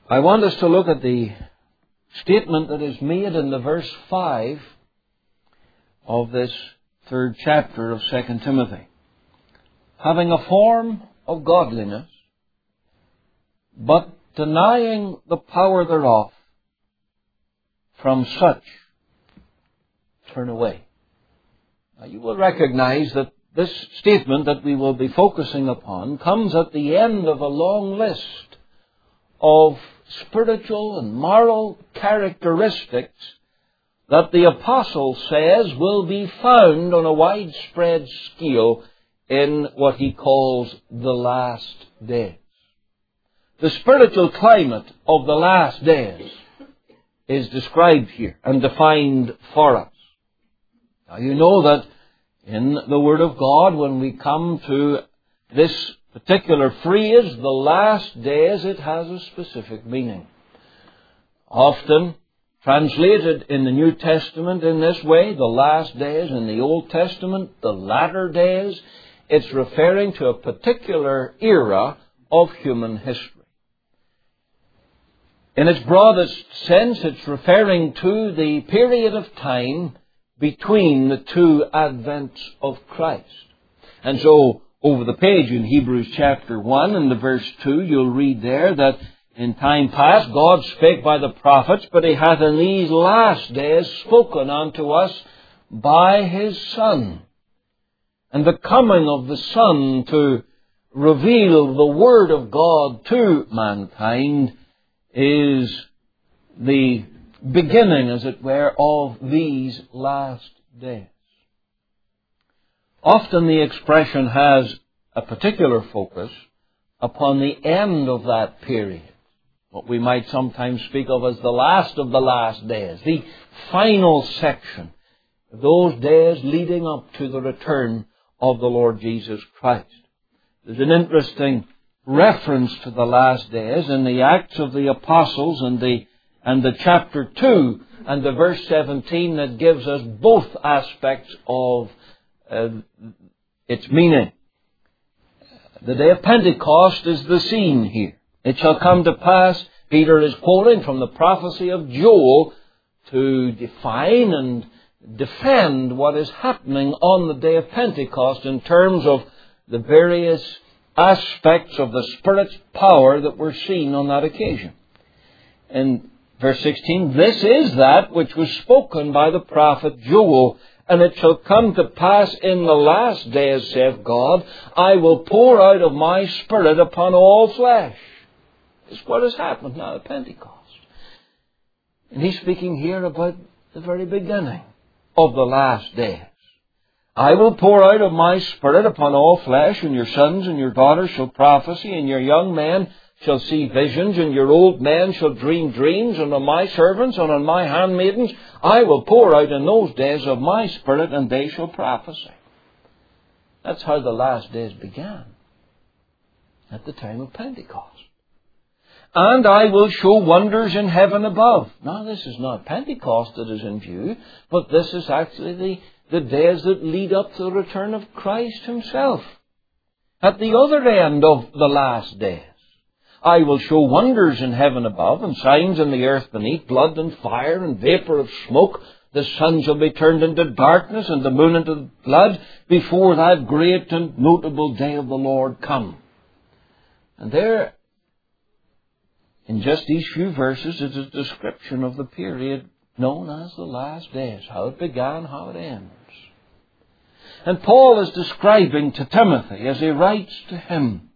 I want us to look at the statement that is made in the verse 5 of this third chapter of 2 Timothy. Having a form of godliness, but denying the power thereof, from such turn away. Now you will recognize that this statement that we will be focusing upon comes at the end of a long list of spiritual and moral characteristics that the apostle says will be found on a widespread scale in what he calls the last days. The spiritual climate of the last days is described here and defined for us. Now you know that in the Word of God, when we come to this particular phrase, the last days, it has a specific meaning. Often translated in the New Testament in this way, the last days, in the Old Testament, the latter days, it's referring to a particular era of human history. In its broadest sense, it's referring to the period of time between the two advents of Christ. And so, over the page in Hebrews chapter 1 and the verse 2, you'll read there that in time past God spake by the prophets, but He hath in these last days spoken unto us by His Son. And the coming of the Son to reveal the Word of God to mankind is the beginning, as it were, of these last days. Often the expression has a particular focus upon the end of that period, what we might sometimes speak of as the last days, the final section of those days leading up to the return of the Lord Jesus Christ. There's an interesting reference to the last days in the Acts of the Apostles and the chapter 2 and the verse 17 that gives us both aspects of its meaning. The day of Pentecost is the scene here. It shall come to pass, Peter is quoting from the prophecy of Joel to define and defend what is happening on the day of Pentecost in terms of the various aspects of the Spirit's power that were seen on that occasion. In verse 16, this is that which was spoken by the prophet Joel, and it shall come to pass in the last days, saith God, I will pour out of my Spirit upon all flesh. It's what has happened now at Pentecost. And he's speaking here about the very beginning of the last days. I will pour out of my Spirit upon all flesh, and your sons and your daughters shall prophesy, and your young men shall see visions, and your old men shall dream dreams, and on my servants and on my handmaidens I will pour out in those days of my Spirit, and they shall prophesy. That's how the last days began, at the time of Pentecost. And I will show wonders in heaven above. Now this is not Pentecost that is in view, but this is actually the days that lead up to the return of Christ Himself. At the other end of the last days, I will show wonders in heaven above, and signs in the earth beneath, blood and fire and vapour of smoke. The sun shall be turned into darkness, and the moon into blood, before that great and notable day of the Lord come. And there, in just these few verses, is a description of the period known as the last days, how it began, how it ends. And Paul is describing to Timothy, as he writes to him,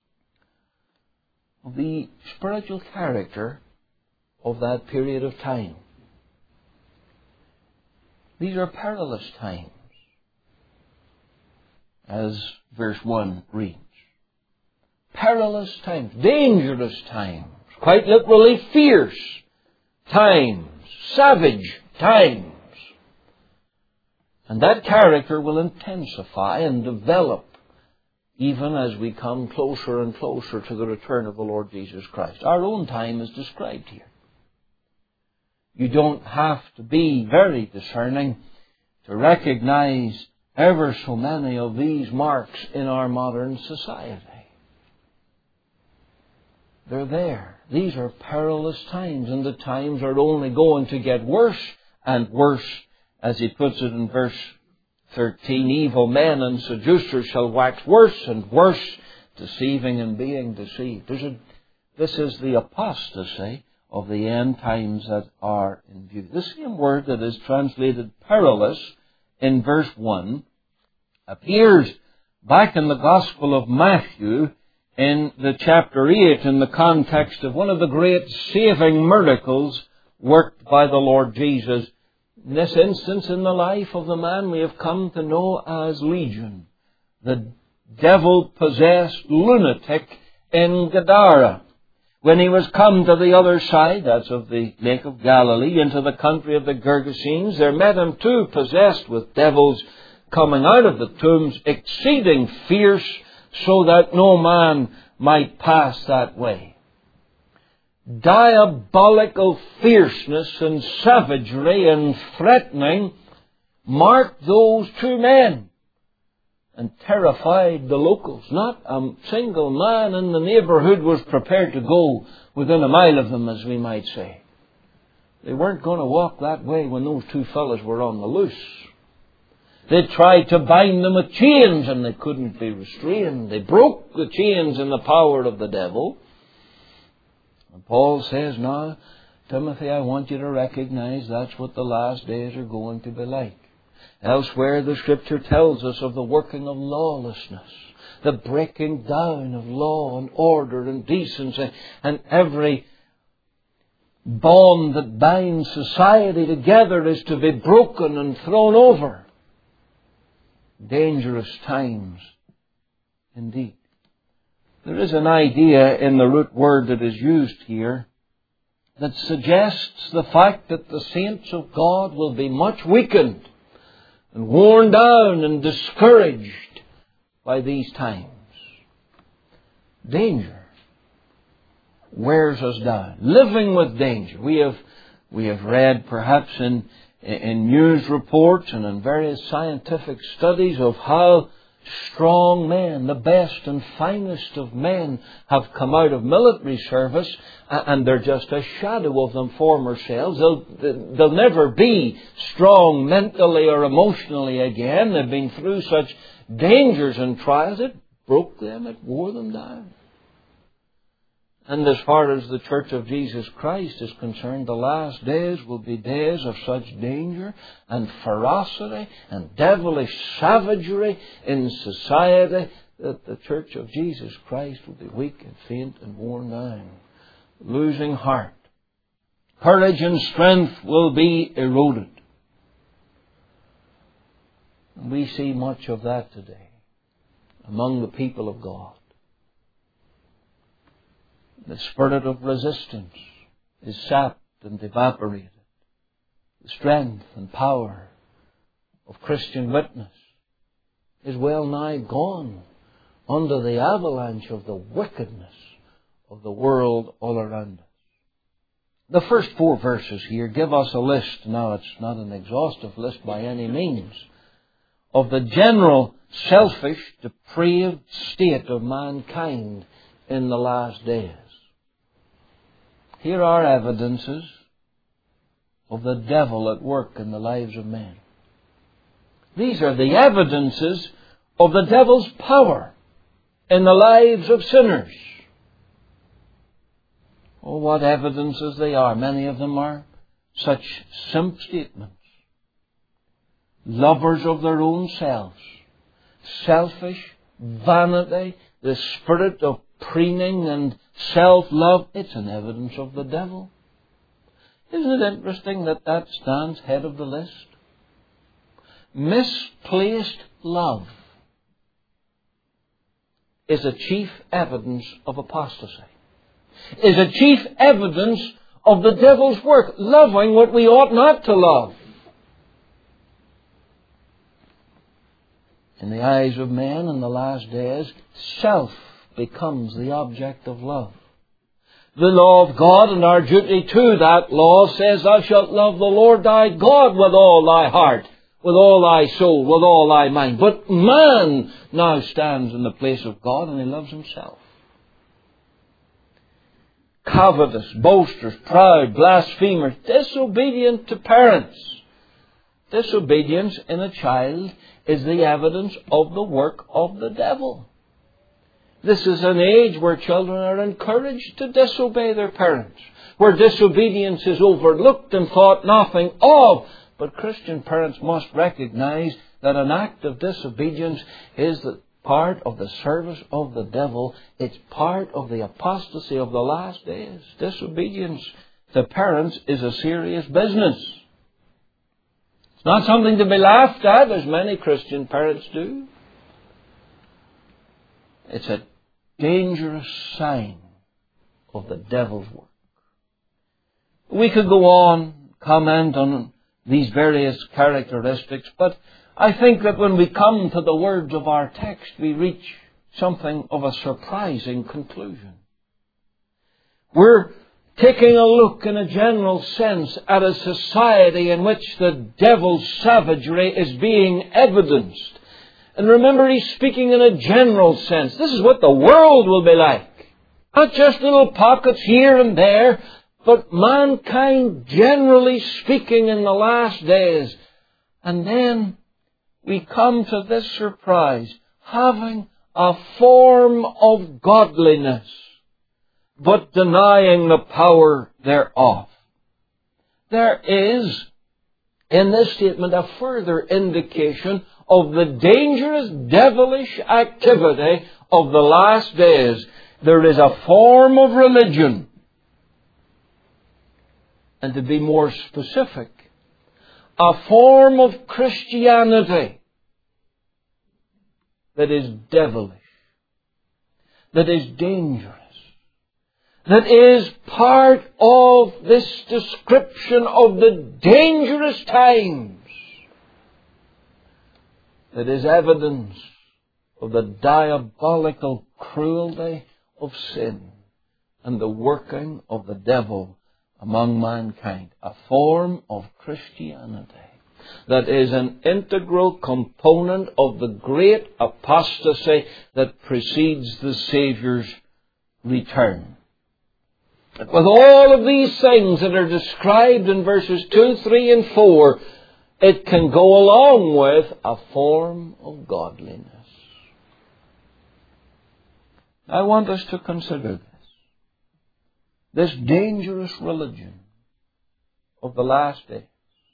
of the spiritual character of that period of time. These are perilous times, as verse 1 reads. Perilous times, dangerous times, quite literally fierce times, savage times. And that character will intensify and develop even as we come closer and closer to the return of the Lord Jesus Christ. Our own time is described here. You don't have to be very discerning to recognize ever so many of these marks in our modern society. They're there. These are perilous times, and the times are only going to get worse and worse. As he puts it in verse 13, evil men and seducers shall wax worse and worse, deceiving and being deceived. This is the apostasy of the end times that are in view. The same word that is translated perilous in verse 1 appears back in the Gospel of Matthew in the chapter 8 in the context of one of the great saving miracles worked by the Lord Jesus. In this instance, in the life of the man we have come to know as Legion, the devil-possessed lunatic in Gadara. When he was come to the other side, that's of the Lake of Galilee, into the country of the Gergesenes, there met him two possessed with devils coming out of the tombs, exceeding fierce, so that no man might pass that way. Diabolical fierceness and savagery and threatening marked those two men and terrified the locals. Not a single man in the neighbourhood was prepared to go within a mile of them, as we might say. They weren't going to walk that way when those two fellows were on the loose. They tried to bind them with chains and they couldn't be restrained. They broke the chains in the power of the devil. And Paul says, now, Timothy, I want you to recognize that's what the last days are going to be like. Elsewhere, the Scripture tells us of the working of lawlessness, the breaking down of law and order and decency, and every bond that binds society together is to be broken and thrown over. Dangerous times indeed. There is an idea in the root word that is used here that suggests the fact that the saints of God will be much weakened and worn down and discouraged by these times. Danger wears us down. Living with danger. We have read perhaps in news reports and in various scientific studies of how strong men, the best and finest of men, have come out of military service, and they're just a shadow of them former selves. They'll never be strong mentally or emotionally again. They've been through such dangers and trials. It broke them, it wore them down. And as far as the Church of Jesus Christ is concerned, the last days will be days of such danger and ferocity and devilish savagery in society that the Church of Jesus Christ will be weak and faint and worn down, losing heart. Courage and strength will be eroded. And we see much of that today among the people of God. The spirit of resistance is sapped and evaporated. The strength and power of Christian witness is well nigh gone under the avalanche of the wickedness of the world all around us. The first 4 verses here give us a list. Now, it's not an exhaustive list by any means, of the general selfish, depraved state of mankind in the last days. Here are evidences of the devil at work in the lives of men. These are the evidences of the devil's power in the lives of sinners. Oh, what evidences they are. Many of them are such simple statements. Lovers of their own selves. Selfish, vanity, the spirit of preening and self-love. It's an evidence of the devil. Isn't it interesting that that stands head of the list? Misplaced love is a chief evidence of apostasy. Is a chief evidence of the devil's work, loving what we ought not to love. In the eyes of men in the last days, self becomes the object of love. The law of God and our duty to that law says, thou shalt love the Lord thy God with all thy heart, with all thy soul, with all thy mind. But man now stands in the place of God and he loves himself. covetous, boasters, proud, blasphemers, disobedient to parents. Disobedience in a child is the evidence of the work of the devil. This is an age where children are encouraged to disobey their parents, where disobedience is overlooked and thought nothing of. But Christian parents must recognize that an act of disobedience is the part of the service of the devil. It's part of the apostasy of the last days. Disobedience to parents is a serious business. It's not something to be laughed at, as many Christian parents do. It's a dangerous sign of the devil's work. We could go on, comment on these various characteristics, but I think that when we come to the words of our text, we reach something of a surprising conclusion. We're taking a look in a general sense at a society in which the devil's savagery is being evidenced. And remember, he's speaking in a general sense. This is what the world will be like. Not just little pockets here and there, but mankind generally speaking in the last days. And then we come to this surprise, having a form of godliness, but denying the power thereof. There is, in this statement, a further indication of the dangerous devilish activity of the last days. There is a form of religion, and to be more specific, a form of Christianity that is devilish, that is dangerous, that is part of this description of the dangerous times, that is evidence of the diabolical cruelty of sin and the working of the devil among mankind. A form of Christianity that is an integral component of the great apostasy that precedes the Saviour's return. With all of these things that are described in verses 2, 3, and 4, it can go along with a form of godliness. I want us to consider this dangerous religion of the last days.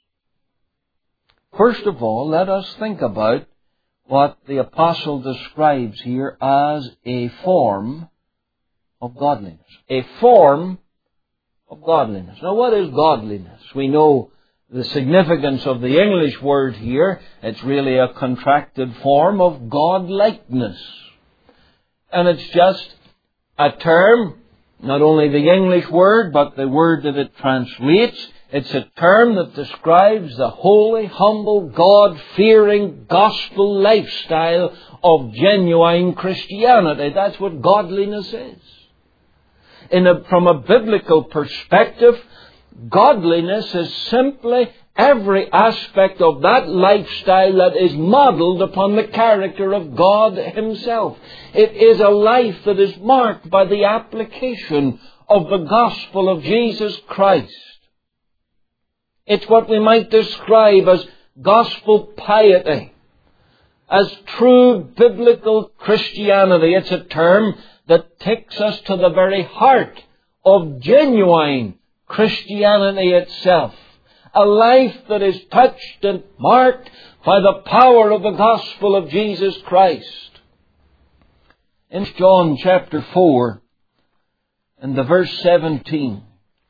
First of all, let us think about what the apostle describes here as a form of godliness. A form of godliness. Now, what is godliness? We know the significance of the English word here. It's really a contracted form of godlikeness. And it's just a term, not only the English word, but the word that it translates. It's a term that describes the holy, humble, God-fearing, gospel lifestyle of genuine Christianity. That's what godliness is. From a biblical perspective, godliness is simply every aspect of that lifestyle that is modeled upon the character of God Himself. It is a life that is marked by the application of the gospel of Jesus Christ. It's what we might describe as gospel piety, as true biblical Christianity. It's a term that takes us to the very heart of genuine Christianity itself. A life that is touched and marked by the power of the gospel of Jesus Christ. In John chapter 4, in the verse 17,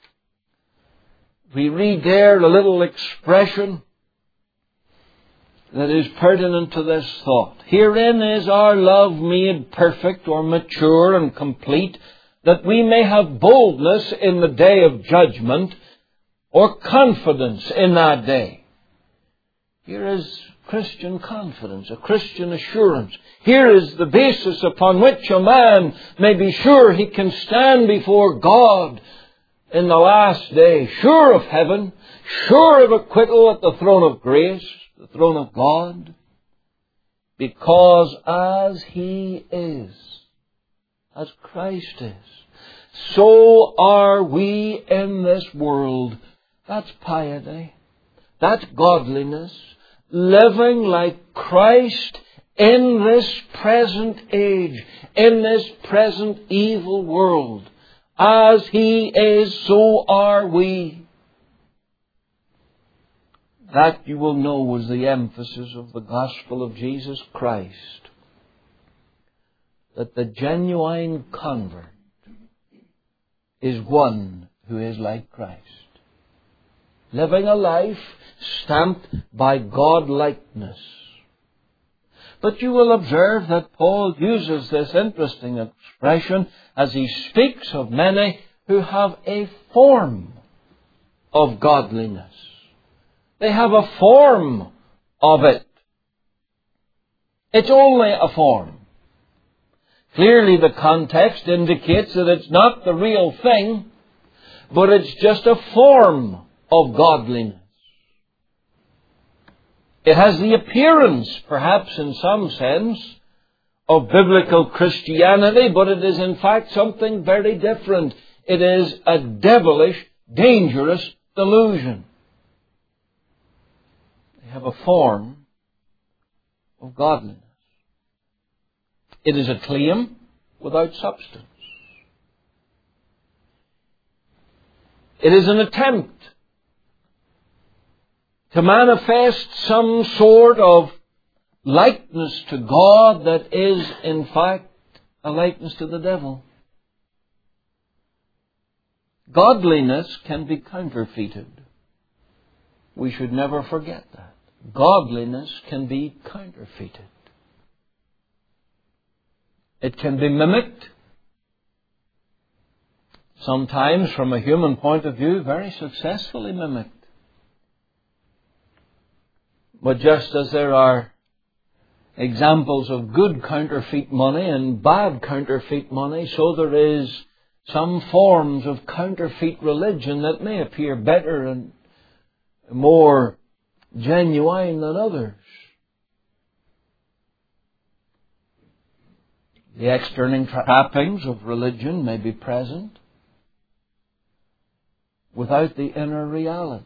we read there a little expression that is pertinent to this thought. Herein is our love made perfect or mature and complete, that we may have boldness in the day of judgment, or confidence in that day. Here is Christian confidence, a Christian assurance. Here is the basis upon which a man may be sure he can stand before God in the last day, sure of heaven, sure of acquittal at the throne of grace, the throne of God, because as He is, as Christ is, so are we in this world. That's piety. That's godliness. Living like Christ in this present age, in this present evil world. As He is, so are we. That, you will know, was the emphasis of the gospel of Jesus Christ. That the genuine convert is one who is like Christ. Living a life stamped by God-likeness. But you will observe that Paul uses this interesting expression as he speaks of many who have a form of godliness. They have a form of it. It's only a form. Clearly the context indicates that it's not the real thing, but it's just a form of godliness. It has the appearance, perhaps in some sense, of biblical Christianity, but it is in fact something very different. It is a devilish, dangerous delusion. They have a form of godliness. It is a claim without substance. It is an attempt to manifest some sort of likeness to God that is, in fact, a likeness to the devil. Godliness can be counterfeited. We should never forget that. Godliness can be counterfeited. It can be mimicked. Sometimes, from a human point of view, very successfully mimicked. But just as there are examples of good counterfeit money and bad counterfeit money, so there is some forms of counterfeit religion that may appear better and more genuine than others. The external trappings of religion may be present without the inner reality.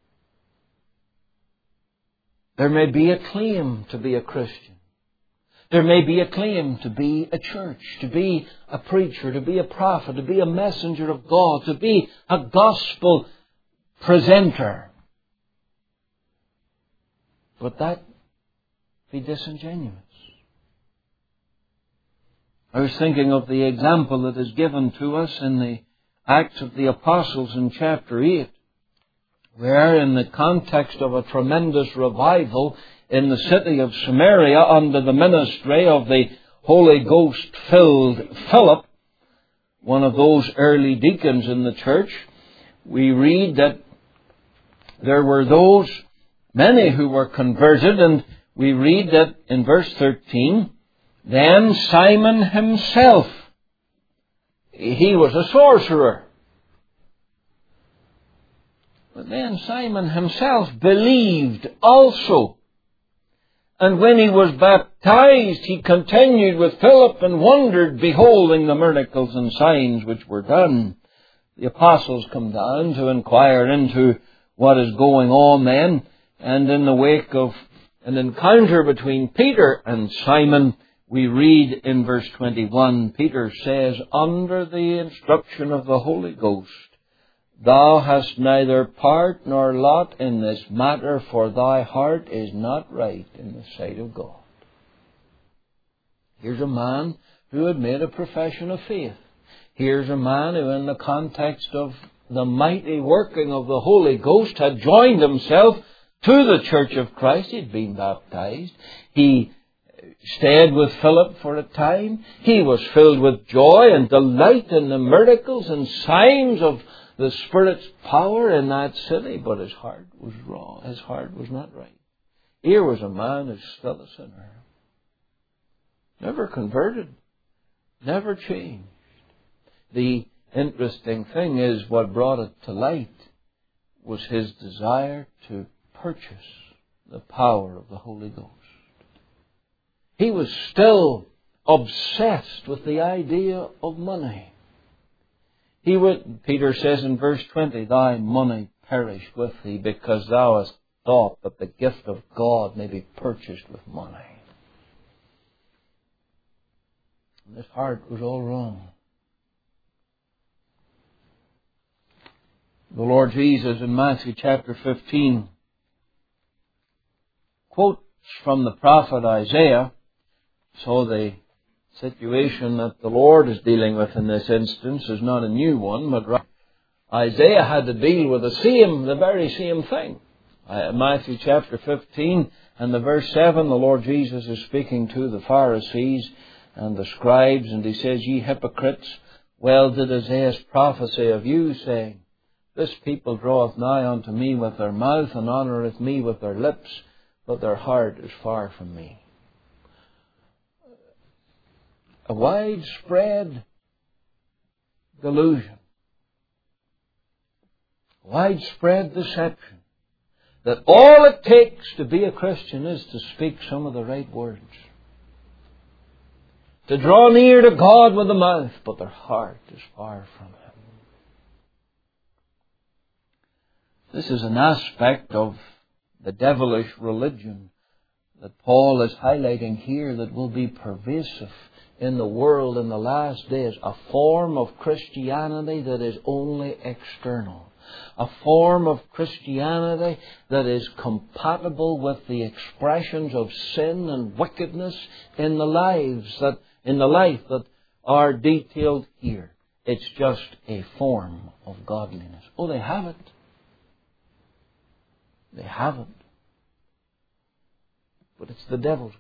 There may be a claim to be a Christian. There may be a claim to be a church, to be a preacher, to be a prophet, to be a messenger of God, to be a gospel presenter. But that be disingenuous. I was thinking of the example that is given to us in the Acts of the Apostles in chapter 8, where in the context of a tremendous revival in the city of Samaria under the ministry of the Holy Ghost-filled Philip, one of those early deacons in the church, we read that there were those, many who were converted, and we read that in verse 13, then Simon himself, he was a sorcerer. But then Simon himself believed also. And when he was baptized, he continued with Philip and wondered, beholding the miracles and signs which were done. The apostles come down to inquire into what is going on then. And in the wake of an encounter between Peter and Simon, we read in verse 21, Peter says, under the instruction of the Holy Ghost, thou hast neither part nor lot in this matter, for thy heart is not right in the sight of God. Here's a man who had made a profession of faith. Here's a man who, in the context of the mighty working of the Holy Ghost, had joined himself to the Church of Christ. He'd been baptized. He stayed with Philip for a time. He was filled with joy and delight in the miracles and signs of the Spirit's power in that city, but his heart was wrong. His heart was not right. Here was a man who's still a sinner. Never converted. Never changed. The interesting thing is what brought it to light was his desire to purchase the power of the Holy Ghost. He was still obsessed with the idea of money. Peter says in verse 20, thy money perish with thee, because thou hast thought that the gift of God may be purchased with money. And this heart was all wrong. The Lord Jesus in Matthew chapter 15 quotes from the prophet Isaiah. So the situation that the Lord is dealing with in this instance is not a new one, but Isaiah had to deal with the very same thing. Matthew chapter 15 and the verse 7, the Lord Jesus is speaking to the Pharisees and the scribes, and he says, ye hypocrites, well did Isaiah prophesy of you, saying, this people draweth nigh unto me with their mouth, and honoureth me with their lips, but their heart is far from me. A widespread delusion, widespread deception, that all it takes to be a Christian is to speak some of the right words, to draw near to God with the mouth, but their heart is far from Him. This is an aspect of the devilish religion that Paul is highlighting here that will be pervasive in the world in the last days. A form of Christianity that is only external. A form of Christianity that is compatible with the expressions of sin and wickedness in the life that are detailed here. It's just a form of godliness. Oh, they have it. They haven't. But it's the devil's work.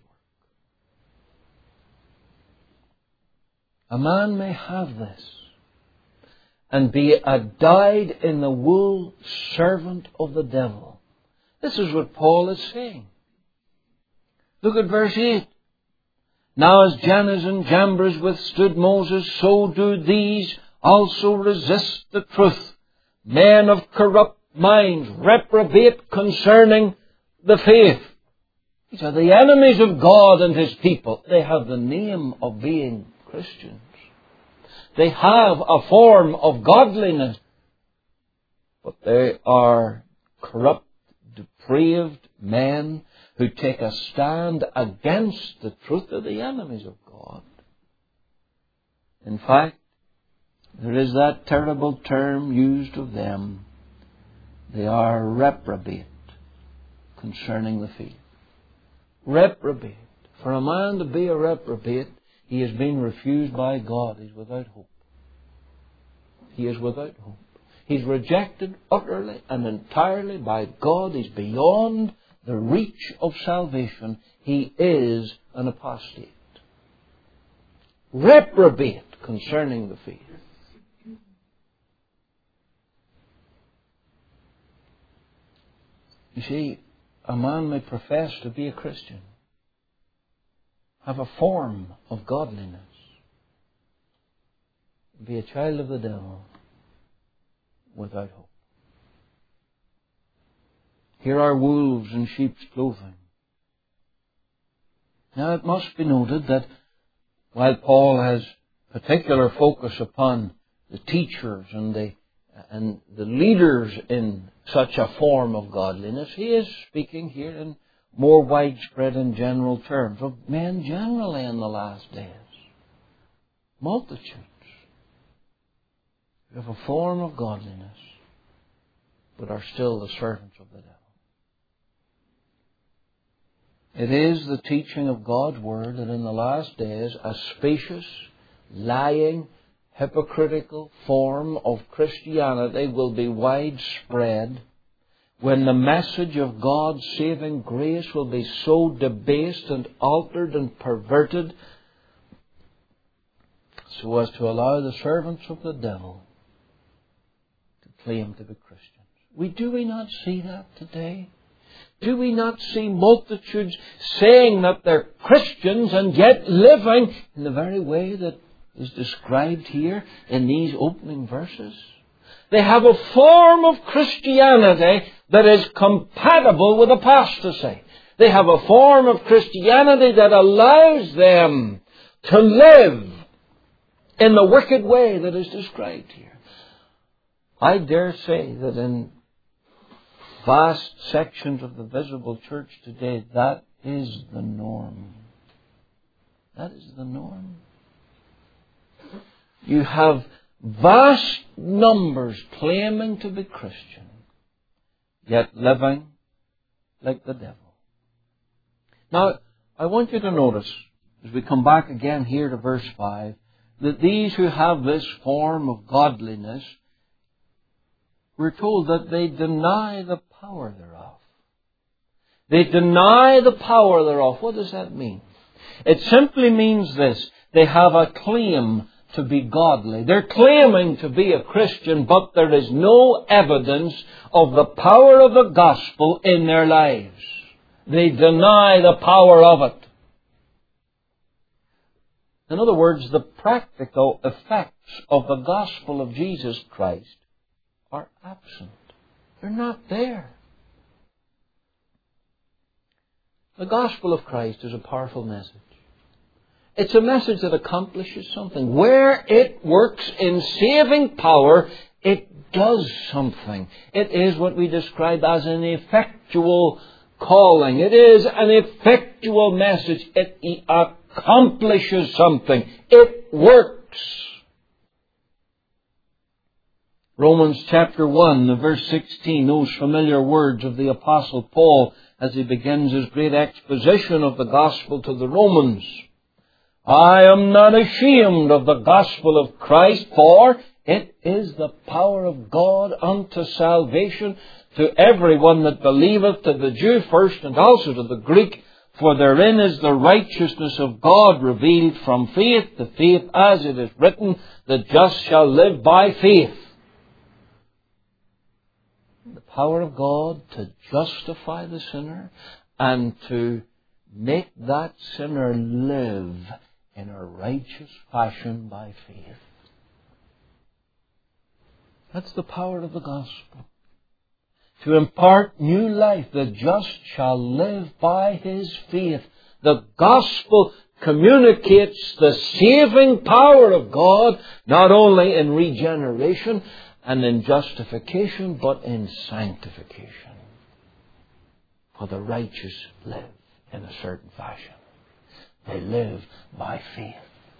A man may have this and be a dyed-in-the-wool servant of the devil. This is what Paul is saying. Look at verse 8. Now as Jannes and Jambres withstood Moses, so do these also resist the truth. Men of corrupt minds reprobate concerning the faith. These are the enemies of God and His people. They have the name of being Christians. They have a form of godliness, but they are corrupt, depraved men who take a stand against the truth of the enemies of God. In fact, there is that terrible term used of them. They are reprobate concerning the faith. Reprobate. For a man to be a reprobate, he has been refused by God. He's without hope. He is without hope. He's rejected utterly and entirely by God. He's beyond the reach of salvation. He is an apostate. Reprobate concerning the faith. You see, a man may profess to be a Christian, have a form of godliness, be a child of the devil without hope. Here are wolves in sheep's clothing. Now it must be noted that while Paul has particular focus upon the teachers and the leaders in such a form of godliness, he is speaking here in more widespread and general terms of men generally in the last days. Multitudes who have a form of godliness but are still the servants of the devil. It is the teaching of God's Word that in the last days a spacious, lying, hypocritical form of Christianity will be widespread when the message of God's saving grace will be so debased and altered and perverted so as to allow the servants of the devil to claim to be Christians. Do we not see that today? Do we not see multitudes saying that they're Christians and yet living in the very way that is described here in these opening verses? They have a form of Christianity that is compatible with apostasy. They have a form of Christianity that allows them to live in the wicked way that is described here. I dare say that in vast sections of the visible church today, that is the norm. That is the norm. You have vast numbers claiming to be Christian, yet living like the devil. Now, I want you to notice, as we come back again here to verse 5, that these who have this form of godliness, we're told that they deny the power thereof. They deny the power thereof. What does that mean? It simply means this. They have a claim to be godly. They're claiming to be a Christian, but there is no evidence of the power of the gospel in their lives. They deny the power of it. In other words, the practical effects of the gospel of Jesus Christ are absent. They're not there. The gospel of Christ is a powerful message. It's a message that accomplishes something. Where it works in saving power, it does something. It is what we describe as an effectual calling. It is an effectual message. It accomplishes something. It works. Romans chapter 1, verse 16, those familiar words of the Apostle Paul as he begins his great exposition of the gospel to the Romans. I am not ashamed of the gospel of Christ, for it is the power of God unto salvation to everyone that believeth, to the Jew first and also to the Greek. For therein is the righteousness of God revealed from faith to faith, as it is written, the just shall live by faith. The power of God to justify the sinner and to make that sinner live in a righteous fashion by faith. That's the power of the gospel. To impart new life, the just shall live by his faith. The gospel communicates the saving power of God, not only in regeneration and in justification, but in sanctification. For the righteous live in a certain fashion. They live by faith.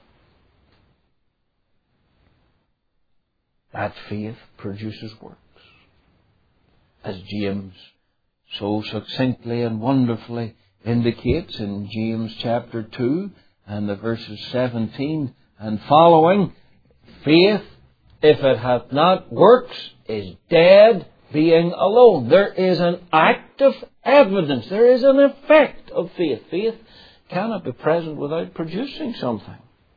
That faith produces works. As James so succinctly and wonderfully indicates in James chapter 2 and the verses 17 and following, faith, if it hath not works, is dead, being alone. There is an active evidence. There is an effect of faith. Faith cannot be present without producing something.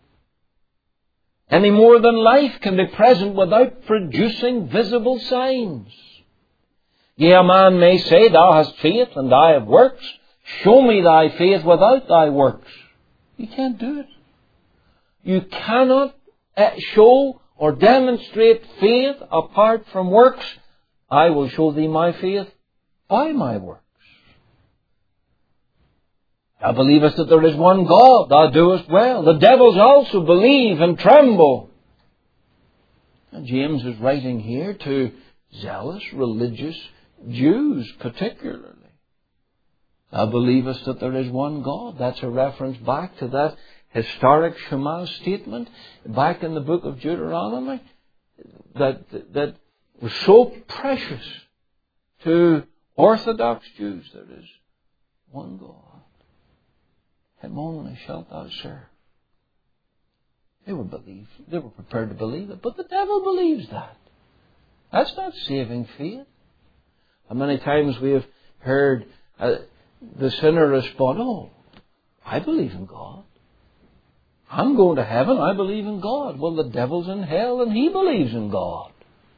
Any more than life can be present without producing visible signs. Yea, a man may say, thou hast faith and I have works. Show me thy faith without thy works. You can't do it. You cannot show or demonstrate faith apart from works. I will show thee my faith by my works. Thou believest that there is one God, thou doest well. The devils also believe and tremble. And James is writing here to zealous, religious Jews particularly. Thou believest that there is one God. That's a reference back to that historic Shema statement back in the book of Deuteronomy that was so precious to Orthodox Jews. There is one God. Him only shalt thou serve. They were prepared to believe it, but the devil believes that. That's not saving faith. How many times we have heard the sinner respond, oh, I believe in God. I'm going to heaven, I believe in God. Well, the devil's in hell and he believes in God.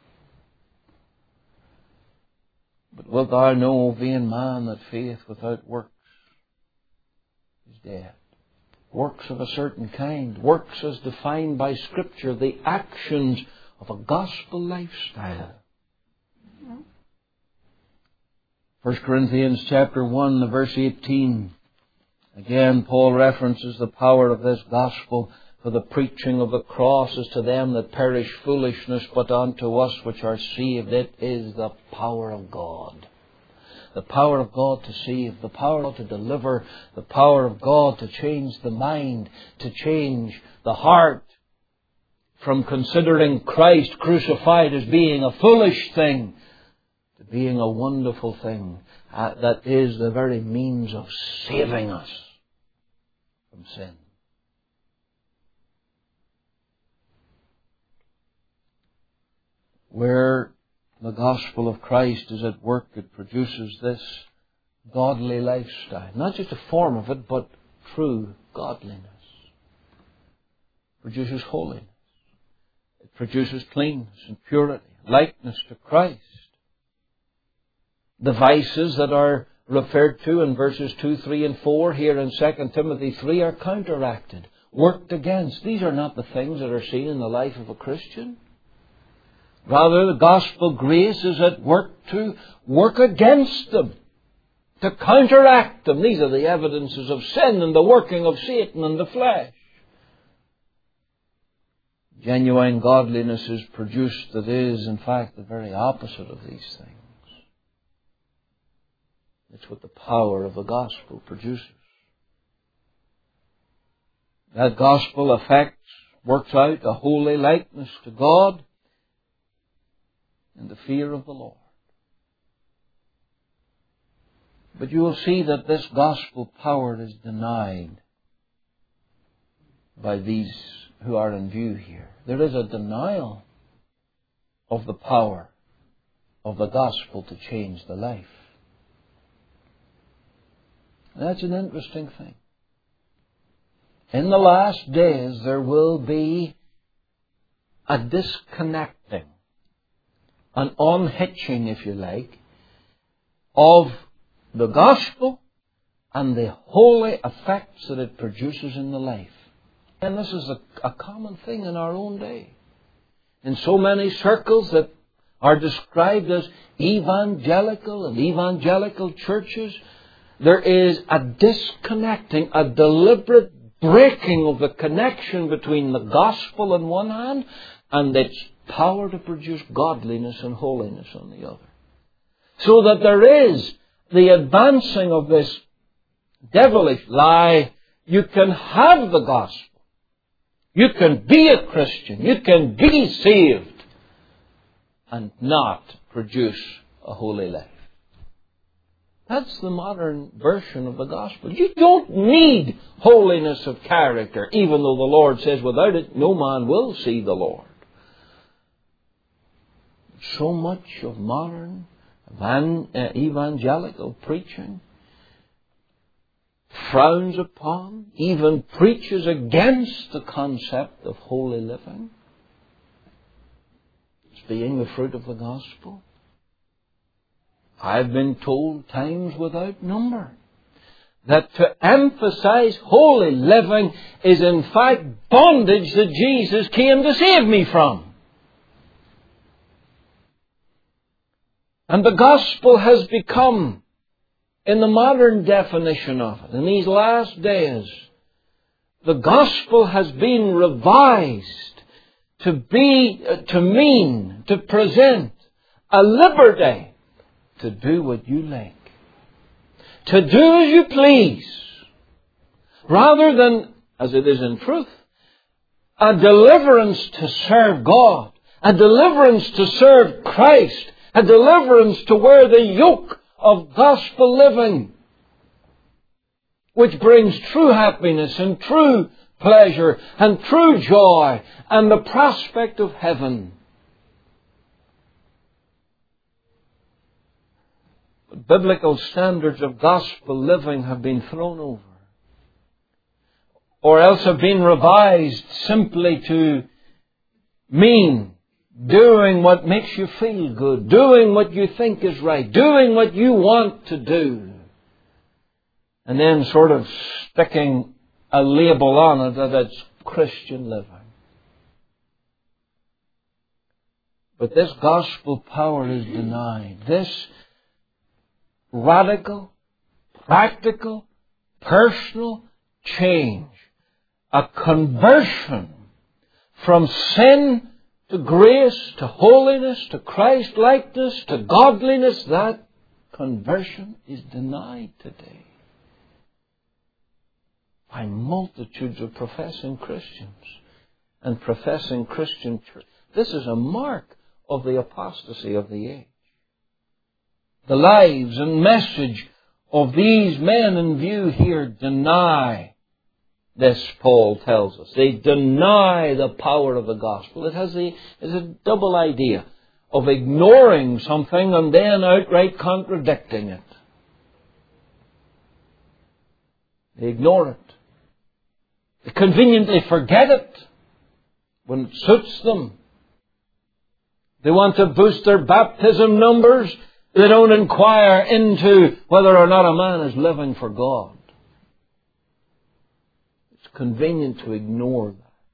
But wilt thou know, O vain man, that faith without works is dead. Works of a certain kind. Works as defined by Scripture. The actions of a gospel lifestyle. 1 Corinthians chapter 1, verse 18. Again, Paul references the power of this gospel For the preaching of the cross is to them that perish foolishness, but unto us which are saved it is the power of God. The power of God to save, the power of God to deliver, the power of God to change the mind, to change the heart from considering Christ crucified as being a foolish thing to being a wonderful thing that is the very means of saving us from sin. Where the gospel of Christ is at work, it produces this godly lifestyle. Not just a form of it, but true godliness. It produces holiness. It produces cleanness and purity, likeness to Christ. The vices that are referred to in verses 2, 3, and 4 here in 2 Timothy 3 are counteracted, worked against. These are not the things that are seen in the life of a Christian. Rather, the gospel grace is at work to work against them, to counteract them. These are the evidences of sin and the working of Satan and the flesh. Genuine godliness is produced that is, in fact, the very opposite of these things. It's what the power of the gospel produces. That gospel affects, works out a holy likeness to God and the fear of the Lord. But you will see that this gospel power is denied by these who are in view here. There is a denial of the power of the gospel to change the life. That's an interesting thing. In the last days, there will be a disconnecting, an unhitching, if you like, of the gospel and the holy effects that it produces in the life. And this is a common thing in our own day. In so many circles that are described as evangelical and evangelical churches, there is a disconnecting, a deliberate breaking of the connection between the gospel on one hand and its power to produce godliness and holiness on the other. So that there is the advancing of this devilish lie. You can have the gospel. You can be a Christian. You can be saved and not produce a holy life. That's the modern version of the gospel. You don't need holiness of character, even though the Lord says without it no man will see the Lord. So much of modern evangelical preaching frowns upon, even preaches against the concept of holy living as being the fruit of the gospel. I've been told times without number that to emphasize holy living is in fact bondage that Jesus came to save me from. And the gospel has become, in the modern definition of it, in these last days, the gospel has been revised to mean, to present a liberty to do what you like, to do as you please, rather than, as it is in truth, a deliverance to serve God, a deliverance to serve Christ, a deliverance to wear the yoke of gospel living, which brings true happiness and true pleasure and true joy and the prospect of heaven. But biblical standards of gospel living have been thrown over, or else have been revised simply to mean doing what makes you feel good, doing what you think is right, doing what you want to do, and then sort of sticking a label on it that it's Christian living. But this gospel power is denied. This radical, practical, personal change a conversion from sin to grace, to holiness, to Christ-likeness, to godliness, that conversion is denied today by multitudes of professing Christians and professing Christian church. This is a mark of the apostasy of the age. The lives and message of these men in view here deny this, Paul tells us. They deny the power of the gospel. It has a double idea of ignoring something and then outright contradicting it. They ignore it. They conveniently forget it when it suits them. They want to boost their baptism numbers. They don't inquire into whether or not a man is living for God. It's convenient to ignore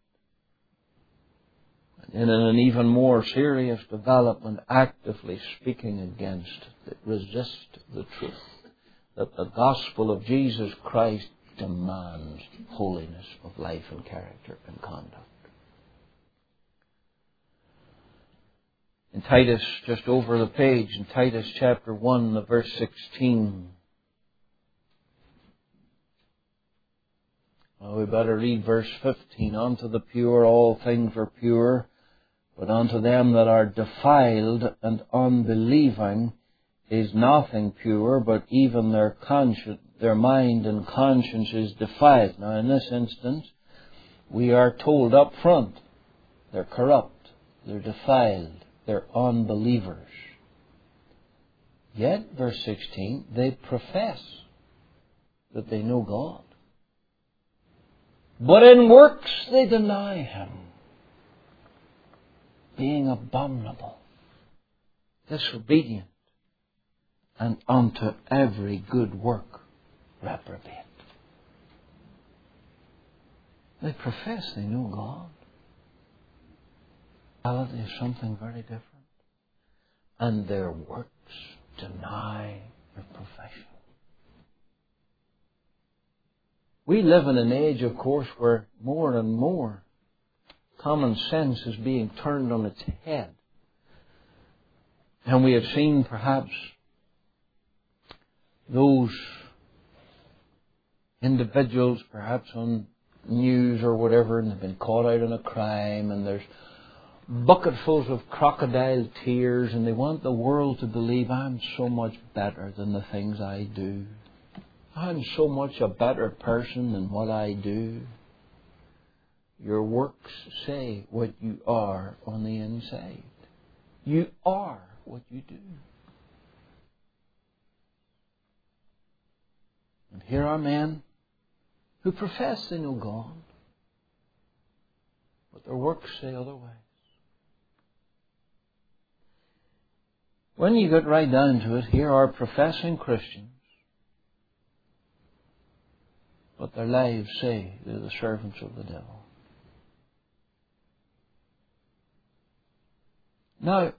that. And in an even more serious development, actively speaking against it, resist the truth that the gospel of Jesus Christ demands holiness of life and character and conduct. In Titus, just over the page, in Titus chapter 1, verse 16. Well, we better read verse 15. Unto the pure all things are pure, but unto them that are defiled and unbelieving is nothing pure, but even their mind and conscience is defiled. Now, in this instance, we are told up front, they're corrupt, they're defiled. They're unbelievers. Yet, verse 16, they profess that they know God. But in works they deny Him, being abominable, disobedient, and unto every good work reprobate. They profess they know God. Reality is something very different. And their works deny their profession. We live in an age, of course, where more and more common sense is being turned on its head. And we have seen perhaps those individuals, perhaps on news or whatever, and they've been caught out in a crime, and there's bucketfuls of crocodile tears, and they want the world to believe, I'm so much better than the things I do. I'm so much a better person than what I do. Your works say what you are on the inside. You are what you do. And here are men who profess they know God, but their works say otherwise. When you get right down to it, here are professing Christians, but their lives say they're the servants of the devil. Now,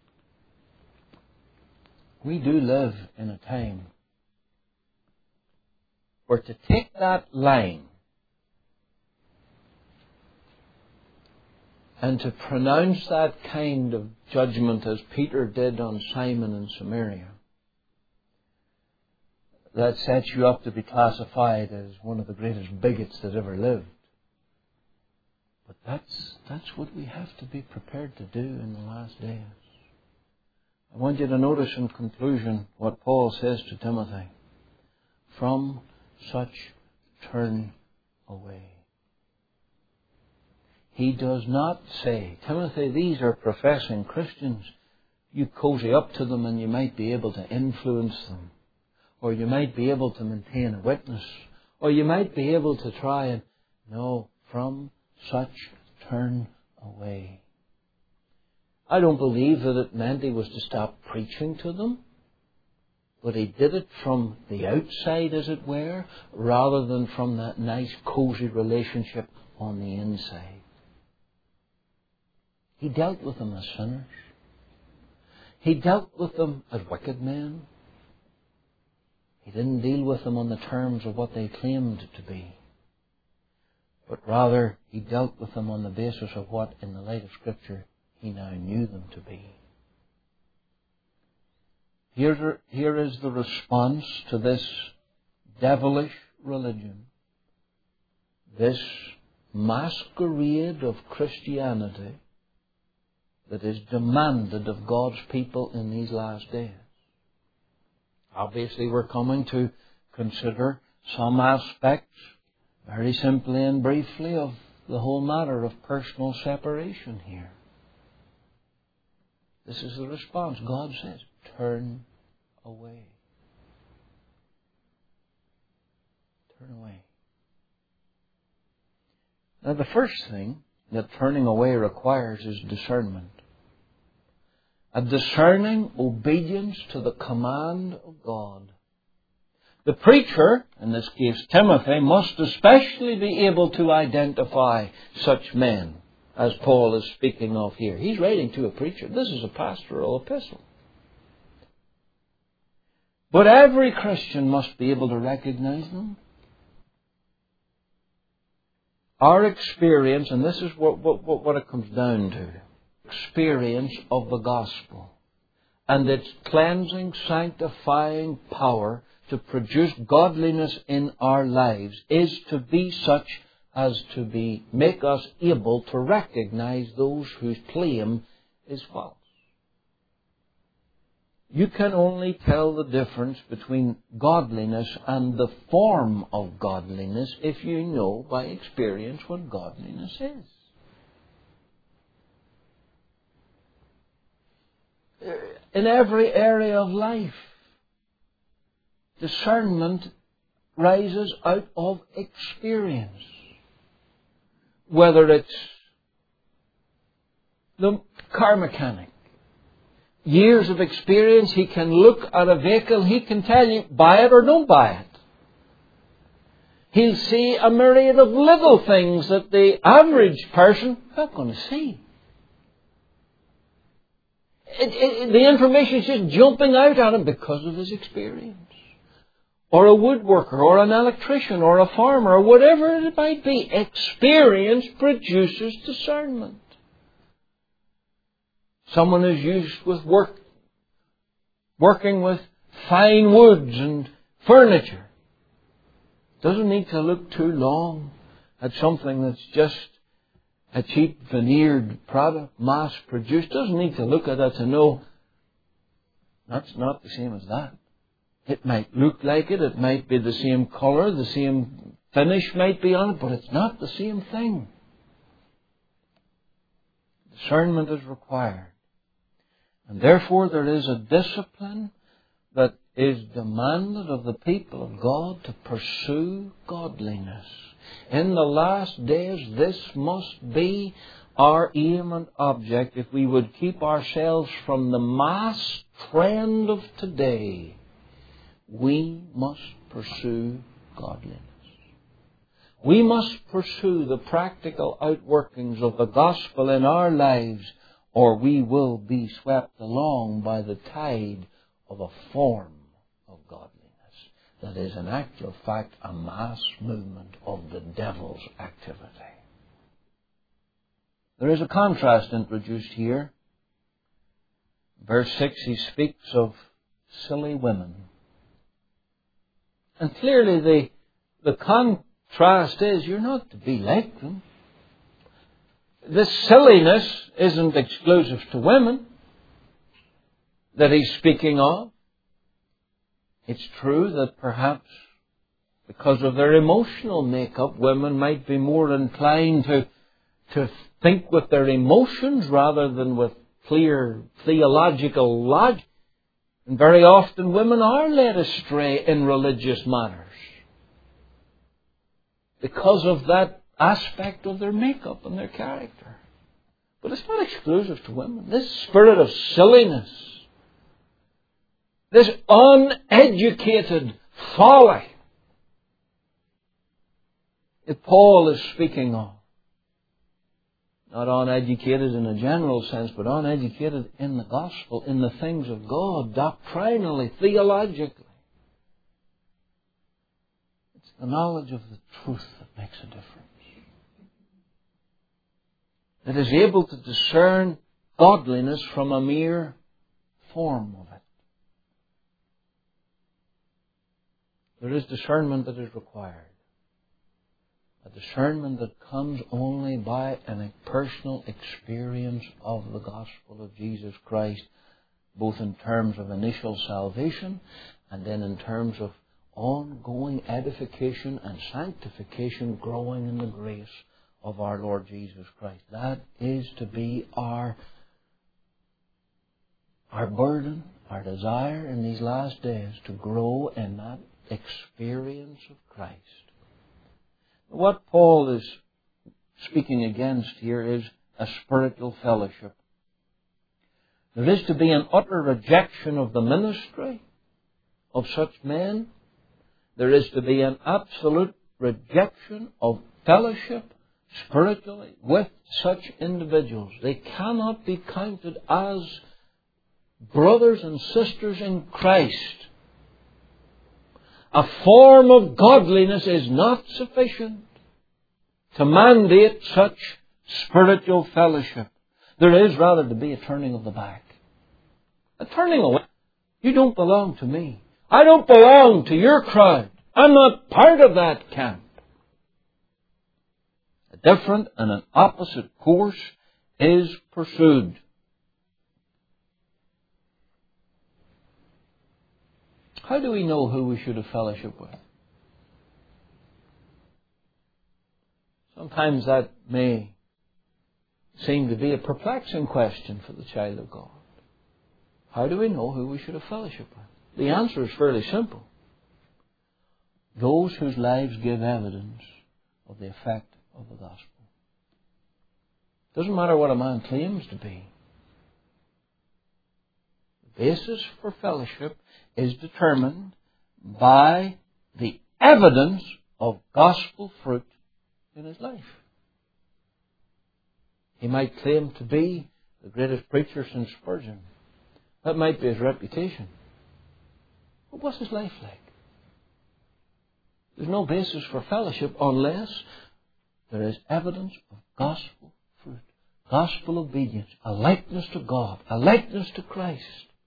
we do live in a time where to take that line and to pronounce that kind of judgment as Peter did on Simon in Samaria, that sets you up to be classified as one of the greatest bigots that ever lived. But that's what we have to be prepared to do in the last days. I want you to notice in conclusion what Paul says to Timothy. From such turn away. He does not say, Timothy, these are professing Christians. You cozy up to them and you might be able to influence them. Or you might be able to maintain a witness. Or you might be able to try and... No, from such turn away. I don't believe that it meant he was to stop preaching to them. But he did it from the outside, as it were, rather than from that nice, cozy relationship on the inside. He dealt with them as sinners. He dealt with them as wicked men. He didn't deal with them on the terms of what they claimed to be. but rather he dealt with them on the basis of what, in the light of Scripture, he now knew them to be. Here is the response to this devilish religion, this masquerade of Christianity that is demanded of God's people in these last days. Obviously, we're coming to consider some aspects, very simply and briefly, of the whole matter of personal separation here. This is the response. God says, turn away. Turn away. Now, the first thing that turning away requires is discernment. A discerning obedience to the command of God. The preacher, in this case Timothy, must especially be able to identify such men as Paul is speaking of here. He's writing to a preacher. This is a pastoral epistle. But every Christian must be able to recognize them. Our experience, and this is what it comes down to, experience of the gospel and its cleansing, sanctifying power to produce godliness in our lives is to be such as to make us able to recognize those whose claim is false. You can only tell the difference between godliness and the form of godliness if you know by experience what godliness is. In every area of life, discernment rises out of experience. Whether it's the car mechanic, years of experience, he can look at a vehicle, he can tell you, buy it or don't buy it. He'll see a myriad of little things that the average person is not going to see. The information is just jumping out at him because of his experience. Or a woodworker, or an electrician, or a farmer, or whatever it might be. Experience produces discernment. Someone is used with working with fine woods and furniture. Doesn't need to look too long at something that's just a cheap veneered product, mass produced. Doesn't need to look at that to know that's not the same as that. It might look like it. It might be the same colour, the same finish might be on it, but it's not the same thing. Discernment is required. And therefore there is a discipline that is demanded of the people of God to pursue godliness. In the last days, this must be our aim and object if we would keep ourselves from the mass trend of today. We must pursue godliness. We must pursue the practical outworkings of the gospel in our lives, or we will be swept along by the tide of a form of godliness that is in actual fact a mass movement of the devil's activity. There is a contrast introduced here. Verse 6, he speaks of silly women. And clearly the contrast is you're not to be like them. This silliness isn't exclusive to women that he's speaking of. It's true that perhaps because of their emotional makeup, women might be more inclined to think with their emotions rather than with clear theological logic. And very often women are led astray in religious matters because of that aspect of their makeup and their character. But it's not exclusive to women. This spirit of silliness, this uneducated folly that Paul is speaking of. Not uneducated in a general sense, but uneducated in the gospel, in the things of God, doctrinally, theologically. It's the knowledge of the truth that makes a difference. that is able to discern godliness from a mere form of it. There is discernment that is required. A discernment that comes only by a personal experience of the gospel of Jesus Christ, both in terms of initial salvation and then in terms of ongoing edification and sanctification, growing in the grace of our Lord Jesus Christ. That is to be our burden, our desire in these last days, to grow in that experience of Christ. What Paul is speaking against here is a spiritual fellowship. There is to be an utter rejection of the ministry of such men. There is to be an absolute rejection of fellowship spiritually with such individuals. They cannot be counted as brothers and sisters in Christ. A form of godliness is not sufficient to mandate such spiritual fellowship. There is rather to be a turning of the back. A turning away. You don't belong to me. I don't belong to your crowd. I'm not part of that camp. A different and an opposite course is pursued. How do we know who we should have fellowship with? Sometimes that may seem to be a perplexing question for the child of God. How do we know who we should have fellowship with? The answer is fairly simple. Those whose lives give evidence of the effect of the gospel. It doesn't matter what a man claims to be. The basis for fellowship is determined by the evidence of gospel fruit in his life. He might claim to be the greatest preacher since Spurgeon. That might be his reputation. But what's his life like? There's no basis for fellowship unless there is evidence of gospel fruit, gospel obedience, a likeness to God, a likeness to Christ.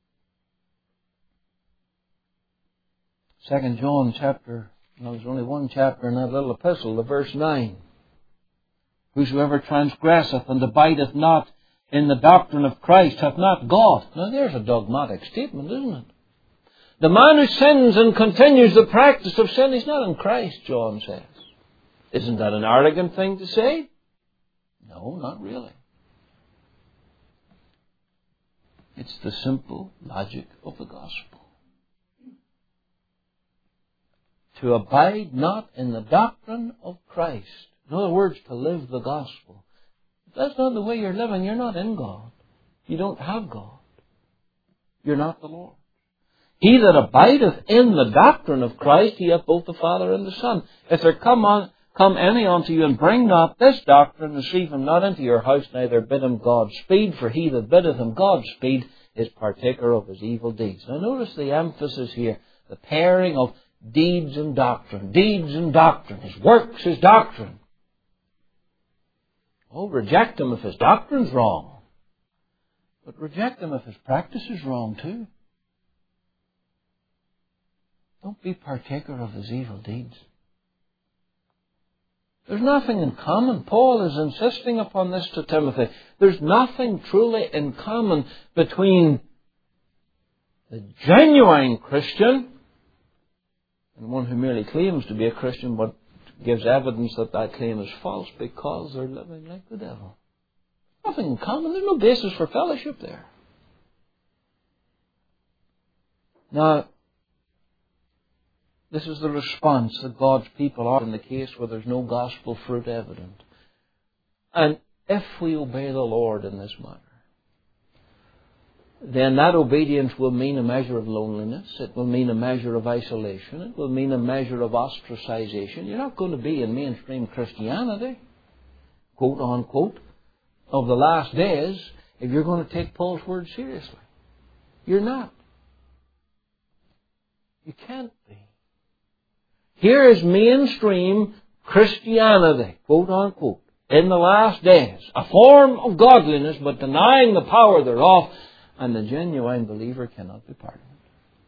2 John there's only one chapter in that little epistle, the verse 9. Whosoever transgresseth and abideth not in the doctrine of Christ hath not God. Now there's a dogmatic statement, isn't it? The man who sins and continues the practice of sin is not in Christ, John says. Isn't that an arrogant thing to say? No, not really. It's the simple logic of the gospel. To abide not in the doctrine of Christ. In other words, to live the gospel. If that's not the way you're living, you're not in God. You don't have God. You're not the Lord. He that abideth in the doctrine of Christ, he hath both the Father and the Son. If there come any unto you and bring not this doctrine, receive him not into your house, neither bid him Godspeed, for he that biddeth him Godspeed is partaker of his evil deeds. Now notice the emphasis here, the pairing of deeds and doctrine. Deeds and doctrine. His works, his doctrine. Oh, reject him if his doctrine's wrong. But reject him if his practice is wrong too. Don't be partaker of his evil deeds. There's nothing in common. Paul is insisting upon this to Timothy. There's nothing truly in common between the genuine Christian and one who merely claims to be a Christian but gives evidence that that claim is false because they're living like the devil. Nothing in common. There's no basis for fellowship there. Now, this is the response that God's people are in the case where there's no gospel fruit evident. And if we obey the Lord in this matter, then that obedience will mean a measure of loneliness. It will mean a measure of isolation. It will mean a measure of ostracization. You're not going to be in mainstream Christianity, quote unquote, of the last days if you're going to take Paul's word seriously. You're not. You can't be. Here is mainstream Christianity, quote unquote, in the last days. A form of godliness, but denying the power thereof. And the genuine believer cannot be part of it.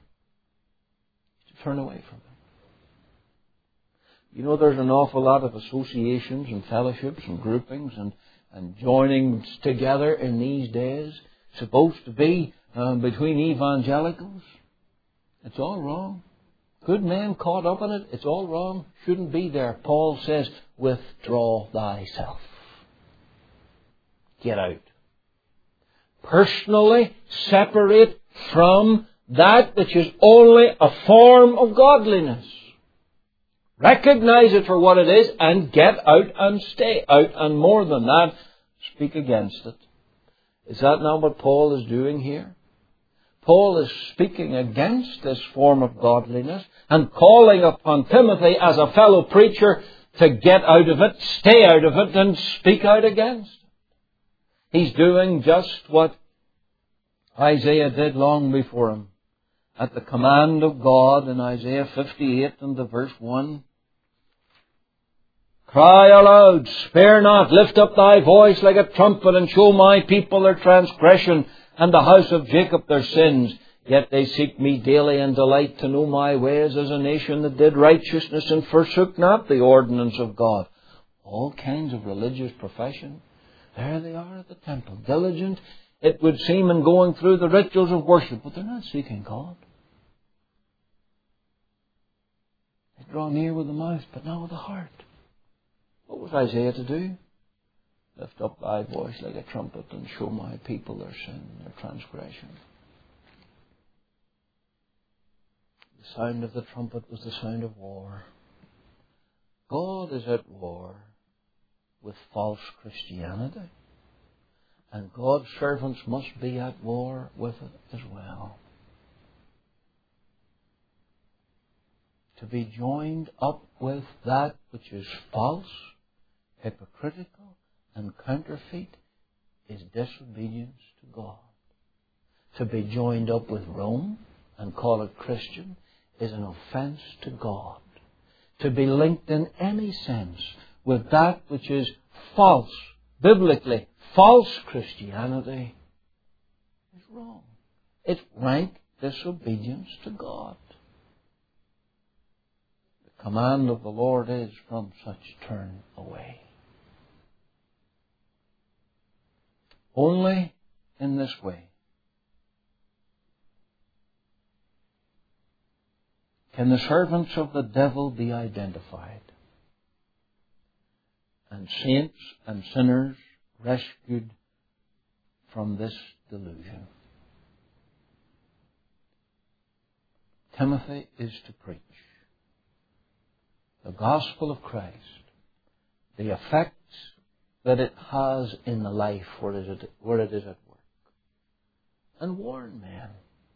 Turn away from it. You know, there's an awful lot of associations and fellowships and groupings and joinings together in these days, supposed to be between evangelicals. It's all wrong. Good men caught up in it. It's all wrong. Shouldn't be there. Paul says, withdraw thyself. Get out. Personally separate from that which is only a form of godliness. Recognize it for what it is and get out and stay out. And more than that, speak against it. Is that not what Paul is doing here? Paul is speaking against this form of godliness and calling upon Timothy as a fellow preacher to get out of it, stay out of it, and speak out against it. He's doing just what Isaiah did long before him. At the command of God in Isaiah 58 and the verse 1. Cry aloud, spare not, lift up thy voice like a trumpet, and show my people their transgression, and the house of Jacob their sins. Yet they seek me daily and delight to know my ways, as a nation that did righteousness and forsook not the ordinance of God. All kinds of religious profession. There they are at the temple, diligent, it would seem, in going through the rituals of worship, but they're not seeking God. They draw near with the mouth, but not with the heart. What was Isaiah to do? Lift up thy voice like a trumpet and show my people their sin and their transgression. The sound of the trumpet was the sound of war. God is at war with false Christianity. And God's servants must be at war with it as well. To be joined up with that which is false, hypocritical, and counterfeit is disobedience to God. To be joined up with Rome and call it Christian is an offence to God. To be linked in any sense with that which is false, biblically false Christianity, is wrong. It's rank disobedience to God. The command of the Lord is, from such turn away. Only in this way can the servants of the devil be identified, and saints and sinners rescued from this delusion. Timothy is to preach the gospel of Christ, the effects that it has in the life where it is at work, and warn men.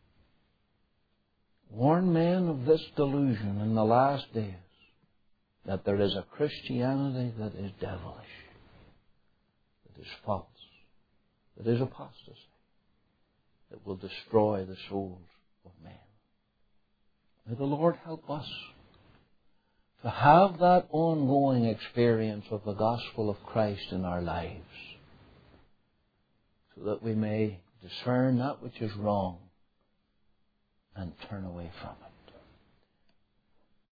Warn men of this delusion in the last days, that there is a Christianity that is devilish, that is false, that is apostasy, that will destroy the souls of men. May the Lord help us to have that ongoing experience of the gospel of Christ in our lives, so that we may discern that which is wrong and turn away from it.